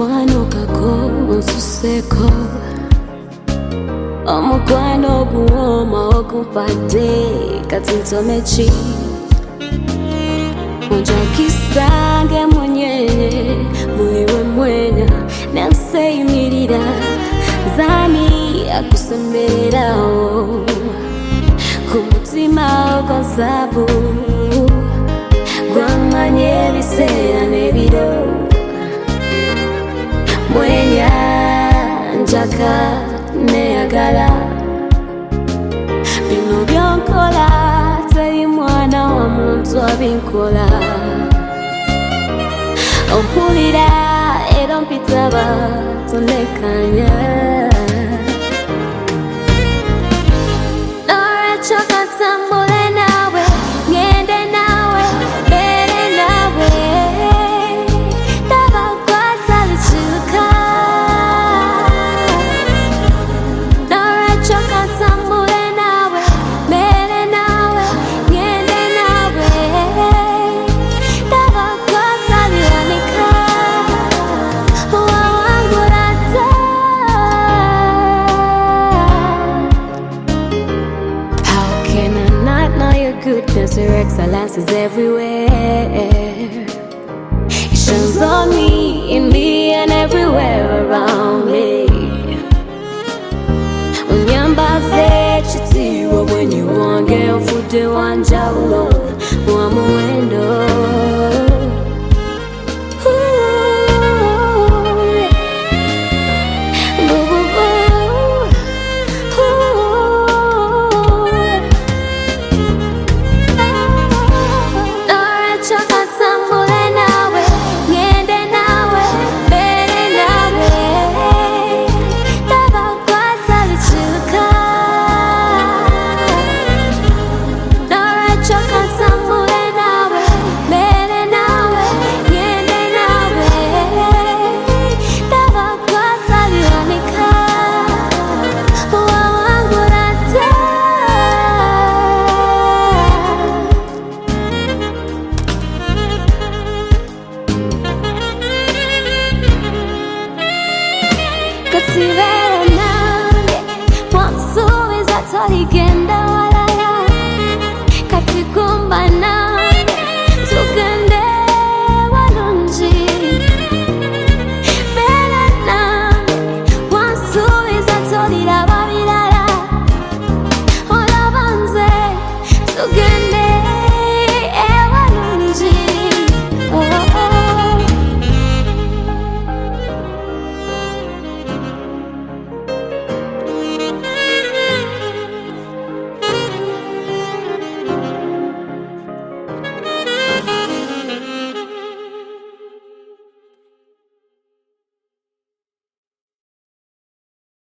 Omukwano kako onsuseko, omukwano guwoma ogumpadde kati nsome ki? Onjakisange munyenye muliwe mwenya nenseyimirira zani akusembererawo ku mutima ogw'ozabu gwamanya ebiseera n'ebiro mwenya njaka neyagala bino byonkola teri mwana wa muntu abinkola ompulira era ompitaba tondekanya Norwekyo kantambule naawe ngende naawe mbeere naawe tabakwata likyuka Norwekyo kantambule naawe mbeere naawe ngende naawe tabakwata liwanika wawangula dda How can I not know your goodness? Your excellence is everywhere. It shines on me, in me, and everywhere around me. Unyambaze chitiwa when you wange ufute wanjaulo wa muwendo. Norwekyo kantambule naawe ngende naawe mbeere naawe tabakwata likyuka Norwekyo kantambule naawe mbeere naawe ngende naawe tabakwata liwanika wawangula dda Kati beera nange wansuubiza toligenda walala kati kumba nange